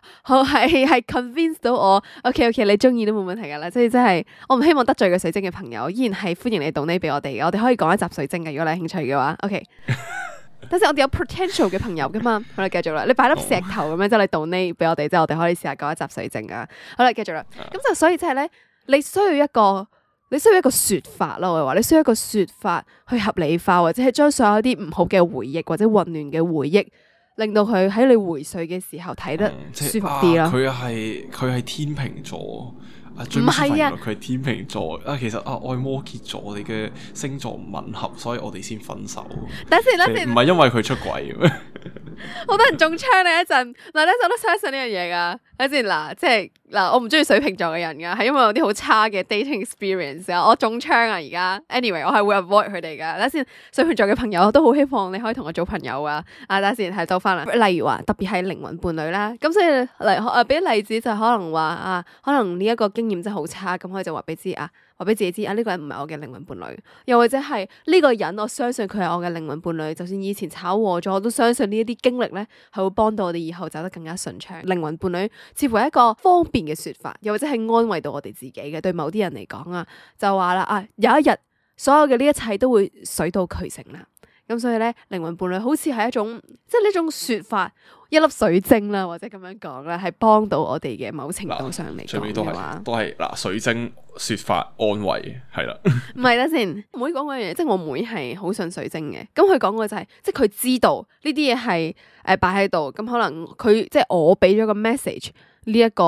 convince 到我 ，OK， 你中意都冇問題噶啦，即係真係，我唔希望得罪嘅水晶嘅朋友，依然係歡迎你donate俾我哋嘅，我哋可以講一集水晶嘅，如果你有興趣嘅話，OK。等陣我哋有 potential 嘅朋友噶嘛，好啦，繼續啦，你擺粒石頭咁樣，即係你donate俾我哋，之後我哋可以試下講一集水晶啊。好啦，繼續啦，咁就所以即係咧，你需要一個說法咯，我話你需要一個說法去合理化，或者係將所有啲唔好嘅回憶或者混亂嘅回憶，令到佢喺你回睡嘅時候睇得舒服啲咯。 佢係天秤座。唔係啊， 佢係天秤座其實愛摩羯座，我哋嘅星座唔吻合，所以我哋先分手。 等先， 唔係因為佢出軌嘅咩？ 好多人中槍你一陣，嗱，呢我都相信呢樣嘢噶。等先嗱，即係嗱，我唔中意水瓶座嘅人噶，係因為有啲好差嘅 dating experience 啊。我中槍啊，而家 anyway 我係會 avoid 佢哋噶。等先，水瓶座嘅朋友我都好希望你可以同我做朋友啊。等先係兜翻啦。例如話特別係靈魂伴侶啦，咁所以俾例子就可能話可能呢一個經驗真係好差，咁我就話俾自己知呢個人唔係我嘅靈魂伴侶，又或者係呢個人我相信佢係我嘅靈魂伴侶，就算以前炒和咗，我都相信呢一啲經歷咧係會幫到我哋以後走得更加順暢。靈魂伴侶似乎係一個方便嘅說法，又或者係安慰到我哋自己嘅。對某啲人嚟講啊，就話啦有一日所有嘅呢一切都會水到渠成啦。咁所以咧，靈魂伴侶好似係一種即係呢種說法，一粒水晶啦，或者咁樣講啦，係幫到我哋嘅某程度上嚟講嘅話， 都係水晶說法安慰係啦。 唔係啦先，妹講嗰樣嘢，即係我妹係好信水晶嘅。咁佢講過就係，即係佢知道呢啲嘢係擺喺度，咁可能佢即係我俾咗個 message 呢一個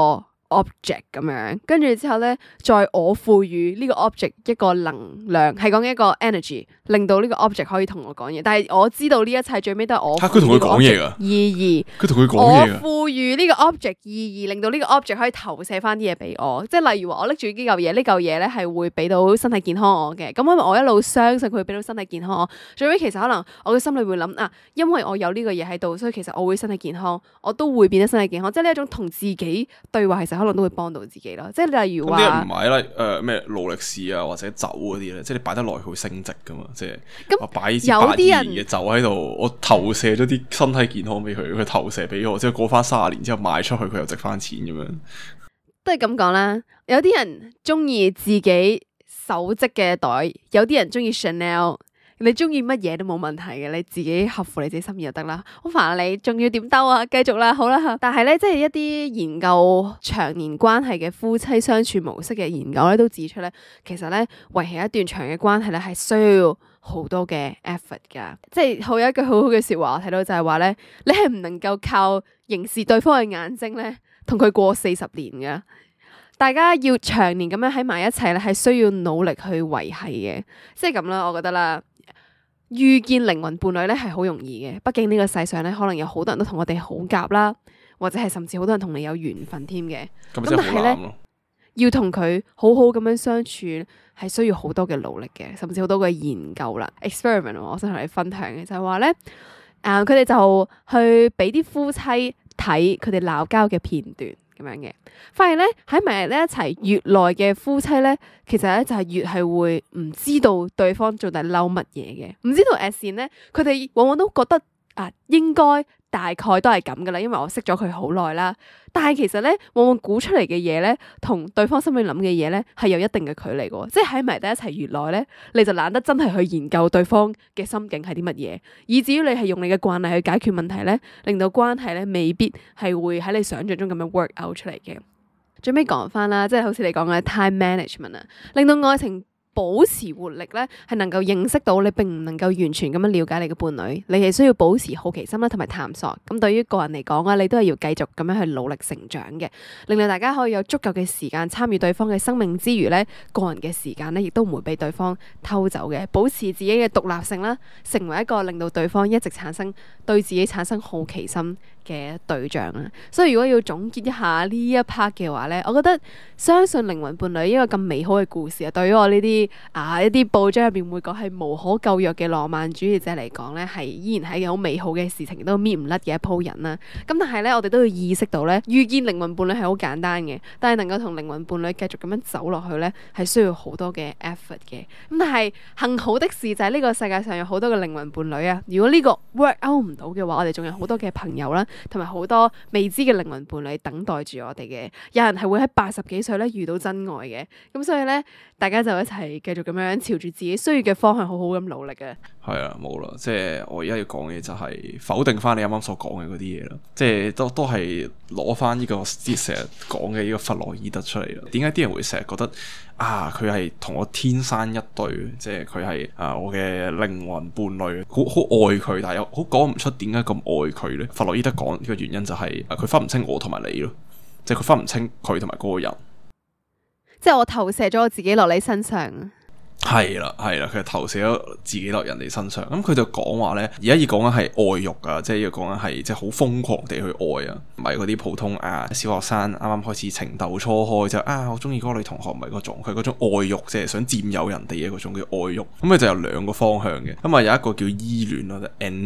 object 咁樣，跟住之後咧，再我賦予呢個 object 一個能量，係講一個 energy，令到呢個 object 可以同我講嘢。但係我知道呢一切最尾都係我佢同佢講嘢㗎意義， 佢同佢講我嘢㗎。 賦予呢個 object 意義，令到呢個 object 可以投射翻啲嘢俾我。即係例如話，我拎住呢嚿嘢，呢嚿嘢咧係會俾到身體健康我嘅。咁因為我一路相信佢會俾到身體健康我，最尾其實可能我嘅心裏會諗啊，因為我有呢個嘢喺度，所以其實我會身體健康，我都會變得身體健康。即係呢一種同自己對話，其實可能都會幫到自己咯。即係例如話， 咁啲人唔買啦，咩勞力士啊或者酒嗰啲咧，即係你擺得耐佢會升值噶嘛。即係我擺支8年嘅酒喺度，我投射咗啲身體健康俾佢，佢投射俾我，之後過翻30年之後賣出去，佢又值翻錢咁樣。 都係咁講啦。有啲人中意自己手織嘅袋，有啲人中意 Chanel。你中意乜嘢都冇問題嘅，你自己合乎你自己心意就得啦。好煩啊你，仲要點兜啊？繼續啦，好啦。但係咧，即係一啲研究長年關係嘅夫妻相處模式嘅研究咧，都指出咧，其實咧維繫一段長嘅關係咧，係需要好多嘅 effort 噶。即係有一句好好嘅說話，我睇到就係話咧，你係唔能夠靠凝視對方嘅眼睛咧，同佢過40年噶。大家要長年咁樣喺埋一齊咧，係需要努力去維繫嘅。即係咁啦，我覺得啦。遇見靈魂伴侶咧係好容易嘅，畢竟呢個世上咧可能有好多人都同我哋好夾啦，或者係甚至好多人同你有緣分添嘅。咁但係咧，要同佢好好咁樣相處，係需要好多嘅努力嘅，甚至好多嘅研究啦。experiment 我想同你分享嘅就係話咧，佢哋就去俾啲夫妻睇佢哋鬧交嘅片段。咁樣嘅，發現咧喺埋呢一齊越耐嘅夫妻咧，其實咧就係越係會唔知道對方到底嬲乜嘢嘅，唔知道先咧，佢哋往往都覺得應該大概都係咁噶啦，因為我識咗佢好耐啦。但係其實咧，往往估出嚟嘅嘢咧，同對方心裏諗嘅嘢咧，係有一定嘅距離嘅。即係喺埋一齊越耐咧，你就懶得真係去研究對方嘅心境係啲乜嘢，以至於你係用你嘅慣例去解決問題咧，令到關係咧未必係會喺你想象中咁樣 work out 出嚟嘅。最尾講翻啦，即係好似你講嘅 time management 啊，令到愛情保持活力咧，係能夠認識到你並唔能夠完全咁樣了解你嘅伴侶，你係需要保持好奇心啦，同埋探索。咁對於個人嚟講啊，你都係要繼續咁樣去努力成長嘅，令到大家可以有足夠嘅時間參與對方嘅生命之餘咧，個人嘅時間咧亦都唔會俾對方偷走嘅，保持自己嘅獨立性啦，成為一個令到對方一直對自己產生好奇心嘅對象啦。所以如果要總結一下呢一 part 嘅話咧，我覺得相信靈魂伴侶一個咁美好嘅故事啊，對於我呢啲一啲報章入邊會講係無可救藥嘅浪漫主義者嚟講咧，係依然係一件好美好嘅事情，都搣唔甩嘅一鋪人啦。咁但係咧，我哋都要意識到咧，遇見靈魂伴侶係好簡單嘅，但係能夠同靈魂伴侶繼續咁樣走落去咧，係需要好多嘅 effort 嘅。咁但係幸好的事就係呢個世界上有好多嘅靈魂伴侶啊！如果呢個 work out 唔到嘅話，我哋仲有好多嘅朋友啦，同埋好多未知嘅靈魂伴侶等待住我哋嘅。有人係會喺80幾歲咧遇到真愛嘅。咁所以咧，大家就一齊繼續咁樣朝住自己需要嘅方向好好咁努力嘅。 係啊，冇啦，即係我而家要講嘅就係否定翻你啱啱所講嘅嗰啲嘢啦，即係都係攞翻呢個成日講嘅呢個弗洛伊德出嚟啦。點解啲人會成日覺得佢係同我天生一對，即係佢係我嘅靈魂伴侶，好愛佢，但係又好講唔出點解咁愛佢咧？弗洛伊德講呢個原因就係佢分唔清我同埋你咯，即係佢分唔清佢同埋嗰個人， 即係我投射咗我自己落你身上。 係啦，佢係投射咗自己落人哋身上。咁佢就講話咧，而家要講緊係愛欲啊，即係要講緊係即係好瘋狂地去愛啊，唔係嗰啲普通小學生啱啱開始情竇初開就我中意嗰個女同學，唔係嗰種，佢嗰種愛欲即係想佔有人哋嘅嗰種叫愛欲。咁佢就有2個方向嘅，咁有一個叫依戀咯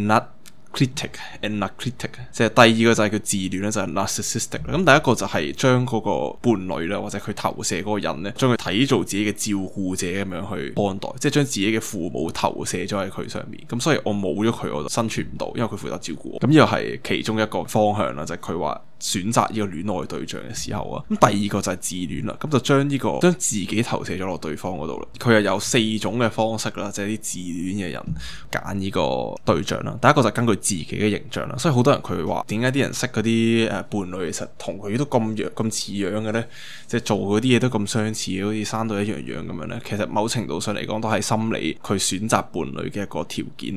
，anarchic，即係第二個就係叫自戀咧，就係 narcissistic。咁第一個就係將嗰個伴侶啦，或者佢投射嗰個人咧，將佢睇做自己嘅照顧者咁樣去看待，即係將自己嘅父母投射咗喺佢上面。咁所以我冇咗佢，我就生存唔到，因為佢負責照顧我。咁呢個係其中一個方向啦，就係佢話選擇呢個戀愛對象嘅時候啊。咁第二個就係自戀啦，咁就將自己投射咗落對方嗰度啦。佢又有4種嘅方式啦，即係啲自戀嘅人揀呢個對象啦。第一個就係根據自己嘅形象啦，所以好多人佢話點解啲人識嗰啲伴侶其實同佢都咁似樣嘅咧，即係做嗰啲嘢都咁相似，好似生到一樣樣咁樣咧。其實某程度上嚟講都係心理佢選擇伴侶嘅一個條件嚟嘅。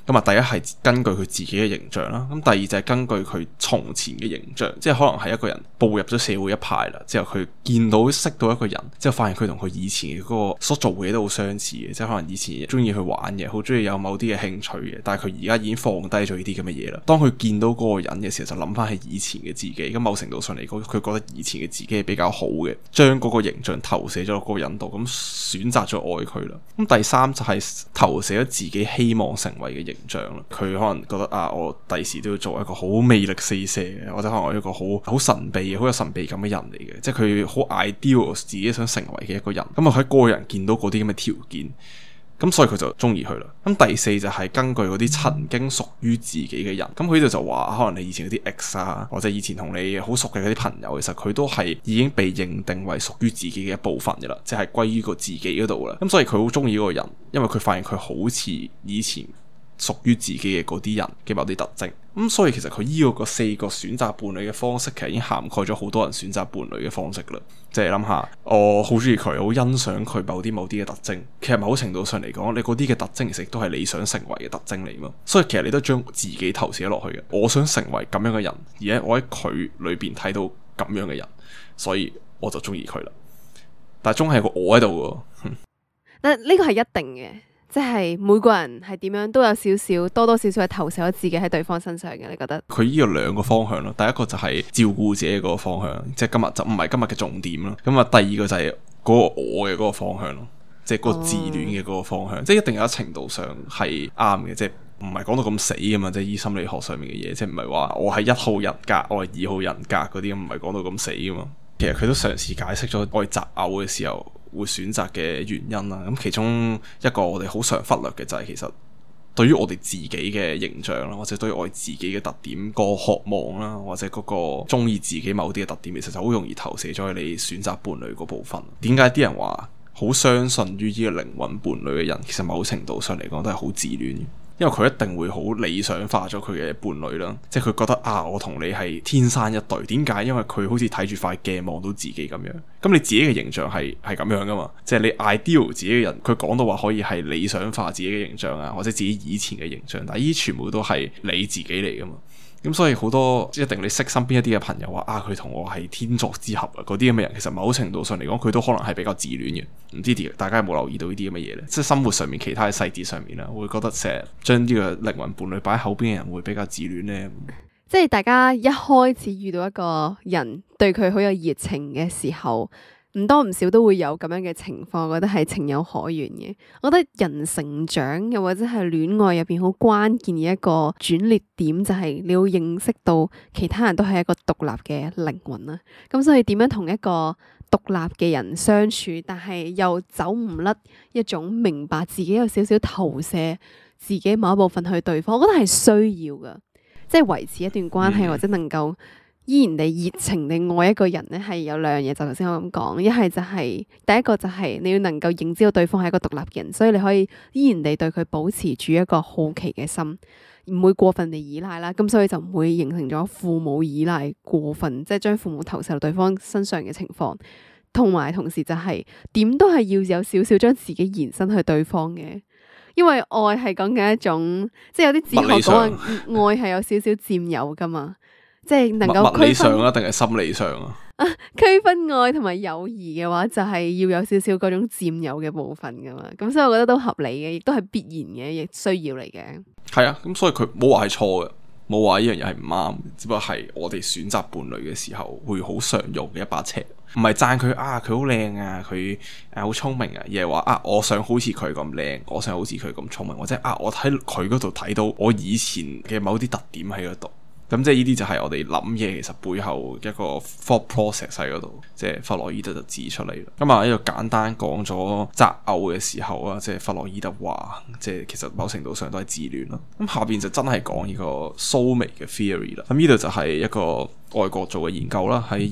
咁啊，第一係根據佢自己嘅形象啦，咁第二就係根據佢從前嘅形象，即係可能係一個人步入咗社會一派啦，之後佢見到識到一個人，之後發現佢同佢以前嘅嗰個所做嘅嘢都好相似嘅，即係可能以前中意去玩嘅，好中意有某啲嘅興趣嘅，但係佢而家已經放低咗呢啲咁嘅嘢啦。當佢見到嗰個人嘅時候，就諗翻起以前嘅自己，咁某程度上嚟講，佢覺得以前嘅自己係比較好嘅，將嗰個形象投射咗落嗰個人度，咁選擇咗愛佢啦。咁第三就係投射咗自己希望成為嘅形象啦。佢可能覺得啊，我第時都要做一個好魅力四射嘅，或者可能我一個好神秘、好有神秘感嘅人嚟嘅，即係佢好 ideal 自己想成為嘅一個人。咁啊喺個人見到嗰啲咁嘅條件，咁所以佢就中意佢啦。咁第四就係根據嗰啲曾經屬於自己嘅人，咁佢呢度就話可能你以前嗰啲 ex 啊，或者以前同你好熟嘅嗰啲朋友，其實佢都係已經被認定為屬於自己嘅一部分嘅啦，即係歸於個自己嗰度啦。咁所以佢好中意嗰個人，因為佢發現佢好似以前屬於自己嘅嗰啲人嘅某啲特徵，咁所以其實佢依個4個選擇伴侶嘅方式，其實已經涵蓋咗好多人選擇伴侶嘅方式啦。即係諗下，我好中意佢，好欣賞佢某啲嘅特徵，其實某程度上嚟講，你嗰啲嘅特徵其實都係你想成為嘅特徵嚟嘛。所以其實你都將自己投射落去嘅，我想成為咁樣嘅人，而且我喺佢裏邊睇到咁樣嘅人，所以我就中意佢啦。但係終係有個我喺度嘅， 但呢個係一定嘅。即係每個人係點樣都有少少多多少少係投射咗自己喺對方身上嘅，你覺得？佢呢個兩個方向咯，第一個就係照顧者嗰個方向，即係今日就唔係今日嘅重點咯。咁啊，第二個就係嗰個我嘅嗰個方向咯，即係嗰個自戀嘅嗰個方向，即係一定有一程度上係啱嘅，即係唔係講到咁死噶嘛，即係依心理學上面嘅嘢，即係唔係話我係1號人格，我係2號人格嗰啲咁，唔係講到咁死噶嘛。其實佢都嘗試解釋咗我哋擇偶嘅時候會選擇嘅原因啦。咁其中一個我哋好常忽略嘅就係，其實對於我哋自己嘅形象啦，或者對於我哋自己嘅特點個渴望啦，或者嗰個中意自己某啲嘅特點，其實就好容易投射咗喺你選擇伴侶嗰部分。點解啲人話好相信於呢個靈魂伴侶嘅人，其實某程度上嚟講都係好自戀嘅？因為佢一定會好理想化咗佢嘅伴侶啦，即係佢覺得啊，我同你係天生一對。點解？因為佢好似睇住塊鏡望到自己咁樣。咁你自己嘅形象係咁樣噶嘛？即係你 ideal 自己嘅人，佢講到話可以係理想化自己嘅形象啊，或者自己以前嘅形象，但係呢啲全部都係你自己嚟噶嘛。咁所以好多一定你識身邊一啲嘅朋友話啊，佢同我係天作之合啊，嗰啲咁嘅人，其實某程度上嚟講，佢都可能係比較自戀嘅。唔知大家有冇留意到呢啲咁嘅嘢咧？即係生活上面其他嘅細節上面啦，會覺得成日將呢個靈魂伴侶擺喺後邊嘅人會比較自戀咧。 即係大家一開始遇到一個人對佢好有熱情嘅時候，唔多唔少都會有咁樣嘅情況，我覺得係情有可原嘅。我覺得人成長又或者係戀愛入邊好關鍵嘅一個轉捩點，就係你要認識到其他人都係一個獨立嘅靈魂啦。咁所以點樣同一個獨立嘅人相處，但係又走唔甩一種明白自己有少少投射自己某一部分去對方，我覺得係需要噶。即係維持一段關係，或者能夠依然地熱情地愛一個人咧，係有兩樣嘢，就頭先我咁講。一係就係第一個就係你要能夠認知到對方係一個獨立嘅人，所以你可以依然地對佢保持住一個好奇嘅心，唔會過分地依賴啦。咁所以就唔會形成咗父母依賴過分，即係將父母投射到對方身上嘅情況。同埋同時就係點都係要有少少將自己延伸去對方嘅。因為愛係講緊一種，即係有啲哲學講話愛係有少少佔有噶嘛，即係能夠物理上啊，定係心理上啊？ 區分愛同埋友誼嘅話，就係要有少少嗰種佔有嘅部分噶嘛。咁所以我覺得都合理嘅，亦都係必然嘅，亦需要嚟嘅。 係啊，咁所以佢冇話係錯嘅，冇話呢樣嘢係唔啱，只不過係我哋選擇伴侶嘅時候會好常用嘅一把尺。唔係讚佢啊，佢好靚啊，佢好聰明啊，而係話啊，我想好似佢咁靚，我想好似佢咁聰明，或者啊，我喺佢嗰度睇到我以前嘅某啲特點喺嗰度。咁即係呢啲就係我哋諗嘢其實背後一個 thought process 喺嗰度，即係弗洛伊德就指出嚟啦。咁啊呢度簡單講咗擇偶嘅時候啊，即係弗洛伊德話，即係其實某程度上都係自戀咯。咁下邊就真係講呢個 soulmate 嘅 theory 啦。咁呢度就係一個外國做嘅研究啦，喺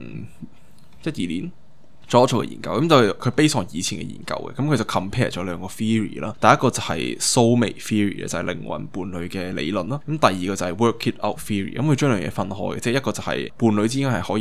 2012年做嘅研究，咁就佢 base on 以前嘅研究嘅，咁佢就 compare 咗兩個 theory 啦。第一個就係 soulmate theory 就係靈魂伴侶嘅理論啦。咁第二個就係 work it out theory，咁佢將兩樣嘢分開嘅，即係一個就係伴侶之間係可以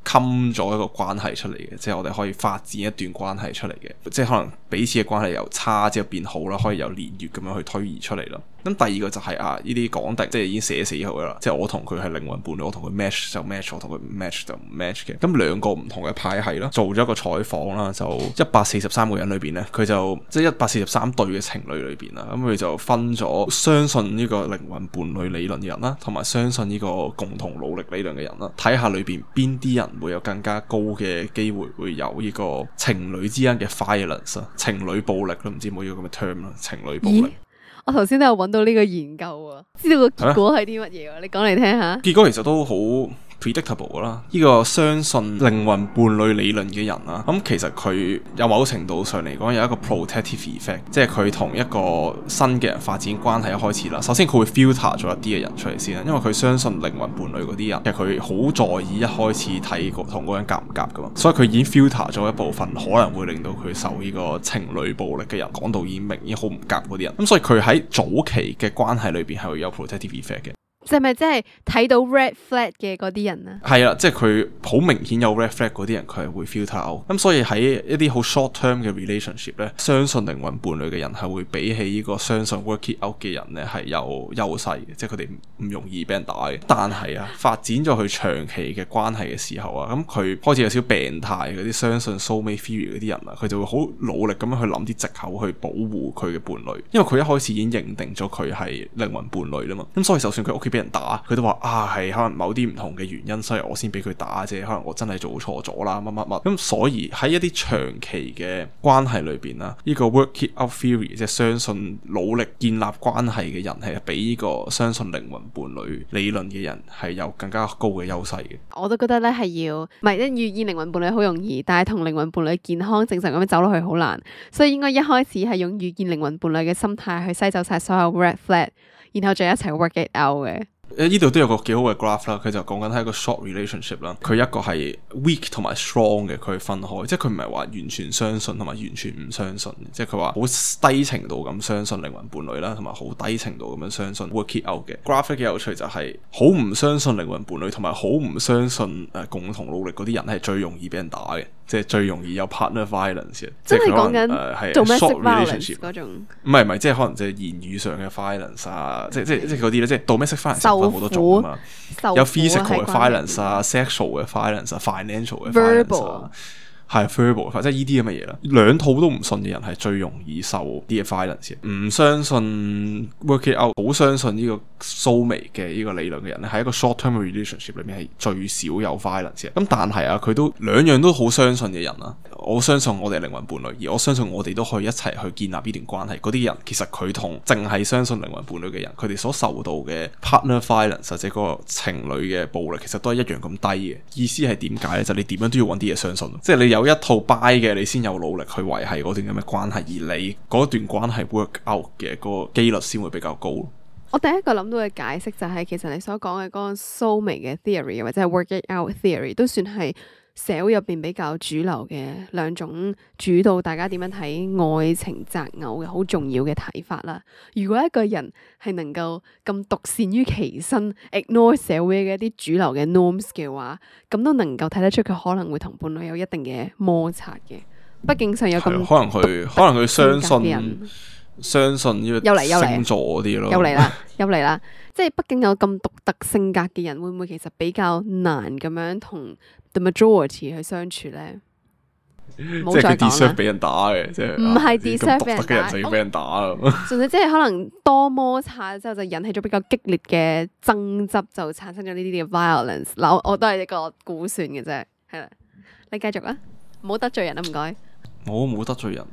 冚咗一個關係出嚟嘅，即係我哋可以發展一段關係出嚟嘅，即係可能彼此嘅關係由差之後變好啦，可以由年月咁樣去推移出嚟啦。咁第二個就係呢啲講定，即係已經寫死好啦，即係我同佢係靈魂伴侶，我同佢 match 就 match， 我同佢唔 match 就唔 match 嘅。咁兩個唔同嘅派系啦，做咗一個採訪啦，就143個人裏邊咧，佢就即係143對嘅情侶裏邊啦，咁佢就分咗相信呢個靈魂伴侶理論嘅人啦，同埋相信呢個共同努力理論嘅人啦，睇下裏邊邊啲人會有更加高嘅機會會有呢個情侶之間嘅 violence， 情侶暴力都唔知冇呢個咁嘅 term 啦，情侶暴力。 我頭先都有揾到呢個研究啊，知道個結果係啲乜嘢啊？你講嚟聽下。 結果其實都好 predictable 啦，呢個相信靈魂伴侶理論嘅人啦，咁其實佢有某程度上嚟講有一個 protective effect， 即係佢同一個新嘅人發展關係一開始啦。首先佢會 filter 咗一啲嘅人出嚟先啦，因為佢相信靈魂伴侶嗰啲人，其實佢好在意一開始睇過同嗰個人夾唔夾噶嘛，所以佢已經 filter 咗一部分可能會令到佢受呢個情侶暴力嘅人，講到已經明已經好唔夾嗰啲人，咁所以佢喺早期嘅關係裏邊係會有 protective effect 嘅。 係咪即係睇到 red flag 嘅嗰啲人啊？ 係啦，即係佢好明顯有 red flag 嗰啲人，佢係會 filter out。咁所以喺一啲好 short term 嘅 relationship 咧，相信靈魂伴侶嘅人係會比起呢個相信 work it out 嘅人咧係有優勢嘅，即係佢哋唔容易俾人打嘅。但係啊，發展咗去長期嘅關係嘅時候啊，咁佢開始有少少病態嗰啲相信 soulmate theory 嗰啲人啊，佢就會好努力咁樣去諗啲藉口去保護佢嘅伴侶，因為佢一開始已經認定咗佢係靈魂伴侶啦嘛。咁所以就算佢屋企俾人打，佢都話係可能某啲唔同嘅原因，所以我先俾佢打啫。可能我真係做錯咗啦，乜乜乜。咁所以喺一啲長期嘅關係裏邊啦，呢個 work it out theory 即係相信努力建立關係嘅人係比呢個相信靈魂伴侶理論嘅人係有更加高嘅優勢嘅。 我都覺得咧係要，唔係遇見靈魂伴侶好容易，但係同靈魂伴侶健康正常咁樣走落去好難，所以應該一開始係用遇見靈魂伴侶嘅心態去篩走晒所有 red flag， 然後再一齊 work it out 嘅。 呢度都有個幾好嘅 graph 啦，佢就講緊係一個 short relationship 啦，佢一個係 weak 同埋 strong 嘅，佢分開，即係佢唔係話完全相信同埋完全唔相信，即係佢話好低程度咁相信靈魂伴侶啦，同埋好低程度咁樣相信 work it out 嘅 graph 幾有趣，就係好唔相信靈魂伴侶同埋好唔相信共同努力嗰啲人係最容易俾人打嘅，即係最容易有 partner violence 嘅，即係佢可能係 short relationship 嗰種， 唔係即係可能即係言語上嘅 violence 啊，即係嗰啲咧，即係 domestic violence。好多種啊嘛，有 physical 嘅 violence 啊 ，sexual 嘅 violence 啊 ，financial 嘅 violence 啊，係 verbal， 即係呢啲咁嘅嘢啦。兩套都唔信嘅人係最容易受啲嘅 violence 嘅。唔相信 work it out， 好相信呢個 soulmate 嘅呢個理論嘅人咧，喺一個 short term relationship 裏面係最少有 violence 嘅。咁但係啊，佢都兩樣都好相信嘅人啊。我相信我哋靈魂伴侶，而我相信我哋都可以一齊去建立呢段關係。嗰啲人其實佢同淨係相信靈魂伴侶嘅人，佢哋所受到嘅 partner violence 或者嗰個情侶嘅暴力，其實都係一樣咁低嘅。意思係點解咧？就係你點樣都要揾啲嘢相信，即係你有一套 buy 嘅，你先有努力去維繫嗰段咁嘅關係，而你嗰段關係 work out 嘅嗰個機率先會比較高。 我第一個諗到嘅解釋就係，其實你所講嘅嗰個 soulmate 嘅 theory 或者係 work it out theory 都算係社會入邊比較主流嘅兩種主導大家點樣睇愛情擇偶嘅好重要嘅睇法啦。如果一個人係能夠咁獨善於其身 ignore 社會嘅一啲主流嘅 norms 嘅話，咁都能夠睇得出佢可能會同伴侶有一定嘅摩擦嘅。畢竟上有咁可能佢相信呢個星座嗰啲咯， 又嚟啦！即係畢竟有咁獨特性格嘅人，會唔會其實比較難咁樣同 the majority 去相處咧？ 即係佢 deserve 俾人打嘅，即係唔係 deserve 俾人打嘅人就要俾人打咯。 純粹即係可能多摩擦之後就引起咗比較激烈嘅爭執，就產生咗呢啲嘅 violence。嗱，我都係一個估算嘅啫，係啦，你繼續啊，唔好得罪人啊，唔該。 我冇得罪人，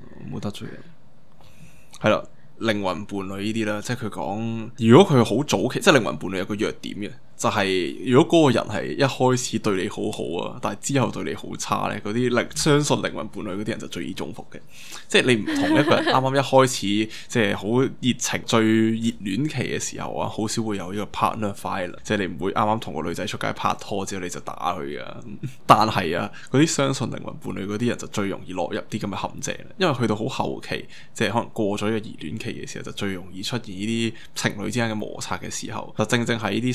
係啦，靈魂伴侶呢啲啦，即係佢講，如果佢好早期，即係靈魂伴侶有個弱點嘅，就係如果嗰個人係一開始對你好好啊，但係之後對你好差咧，嗰啲相信靈魂伴侶嗰啲人就最易中伏嘅。即係你唔同一個人啱啱一開始即係好熱情、最熱戀期嘅時候啊，好少會有呢個 partner violence，即係你唔會啱啱同個女仔出街拍拖之後你就打佢噶。但係啊，嗰啲相信靈魂伴侶嗰啲人就最容易落入啲咁嘅陷阱，因為去到好後期，即係可能過咗呢個熱戀期嘅時候，就最容易出現呢啲情侶之間嘅摩擦嘅時候，就正係呢啲相信靈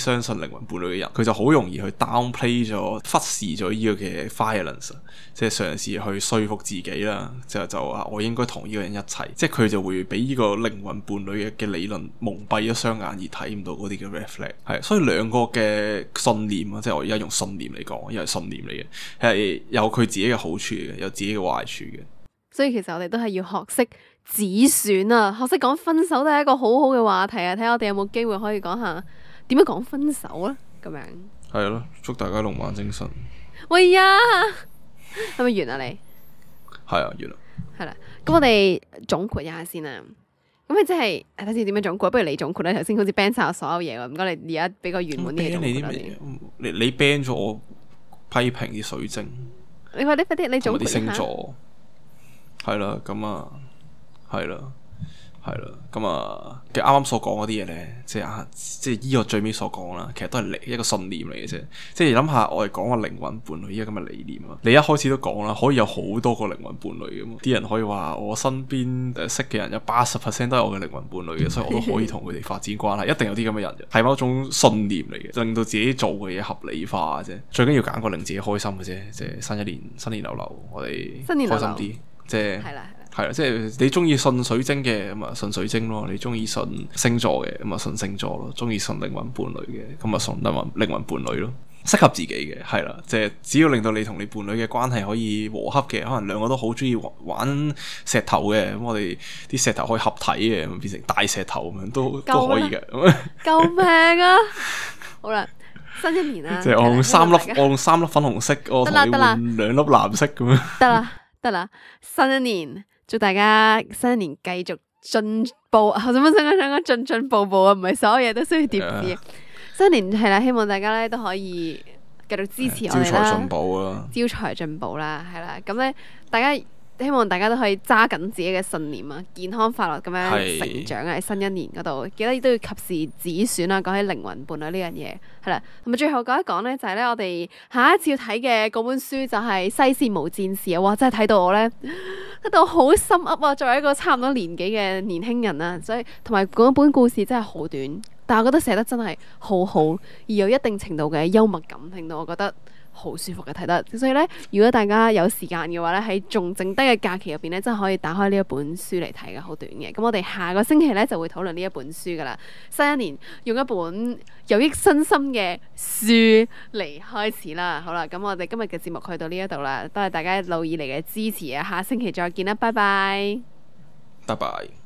靈魂伴侶嘅人，佢就好容易去 downplay 咗、忽視咗呢個嘅 violence， 即係嘗試去說服自己啦，就話我應該同呢個人一齊，即係佢就會俾呢個靈魂伴侶嘅理論蒙蔽咗雙眼而睇唔到嗰啲嘅 red flag。係，所以兩個嘅信念啊，即係我而家用信念嚟講，因為信念嚟嘅係有佢自己嘅好處嘅，有自己嘅壞處嘅。 所以其實我哋都係要學識止損啊，學識講分手都係一個好好嘅話題啊！睇下我哋有冇機會可以講下點樣講分手啊？咁樣係咯，祝大家龍馬精神。 喂呀，係咪完啊你？ 係啊，完啦。 係啦，咁我哋總括一下先啦。咁你即係睇下點樣總括？不如你總括咧。頭先好似 ban 晒我所有嘢喎，唔該你而家俾個圓滿啲嘅總括啦。 你 ban 咗我批評啲水晶。 你快啲，你總括一下。啲星座。係啦，咁啊，係啦，咁啊，其實啱啱所講嗰啲嘢咧，即係依個最尾所講啦，其實都係一個信念嚟嘅啫。即係諗下，我哋講個靈魂伴侶依家咁嘅理念啊，你一開始都講啦，可以有好多個靈魂伴侶嘅嘛。啲人可以話我身邊識嘅人有80%都係我嘅靈魂伴侶嘅，所以我都可以同佢哋發展關係。一定有啲咁嘅人嘅，係某一種信念嚟嘅，令到自己做嘅嘢合理化啫。最緊要揀個令自己開心嘅啫，即係新年流流，我哋開心啲。即係係啦，即係你中意信水晶嘅咁啊，信水晶咯；你中意信星座嘅咁啊，信星座咯；中意信靈魂伴侶嘅咁啊，信靈魂伴侶咯。適合自己嘅係啦，即係只要令到你同你伴侶嘅關係可以和洽嘅，可能兩個都好中意玩石頭嘅，咁我哋啲石頭可以合體嘅，咁變成大石頭咁樣都可以嘅。 救命啊！好啦。新一年啊， 即係我用三粒粉紅色，我同你換2粒藍色咁樣。 得啦，新一年祝大家新一年繼續進步。我想講進步啊，唔係所有嘢都需要疊字。新一年係啦，希望大家咧都可以繼續支持我哋啦，招財進步啦，係啦。咁咧，希望大家都可以揸緊自己嘅信念啊，健康快樂咁樣成長喺新一年嗰度。記得都要及時止損啊！講起靈魂伴侶呢樣嘢，係啦。同埋最後講一講咧，就係咧我哋下一次要睇嘅嗰本書就係《西線無戰事》啊！哇，真係睇到我咧，睇到好心噏啊！作為一個差唔多年紀嘅年輕人啊，所以同埋嗰本故事真係好短，但係我覺得寫得真係好好，而有一定程度嘅幽默感，令到我覺得好舒服嘅睇得。所以咧，如果大家有時間嘅話咧，喺仲剩低嘅假期入邊咧，真係可以打開呢一本書嚟睇嘅，好短嘅。咁我哋下個星期咧就會討論呢一本書噶啦。新一年用一本有益身心嘅書嚟開始啦。好啦，咁我哋今日嘅節目去到呢一度啦，多謝大家一路以嚟嘅支持啊！下星期再見啦，拜拜。 拜拜。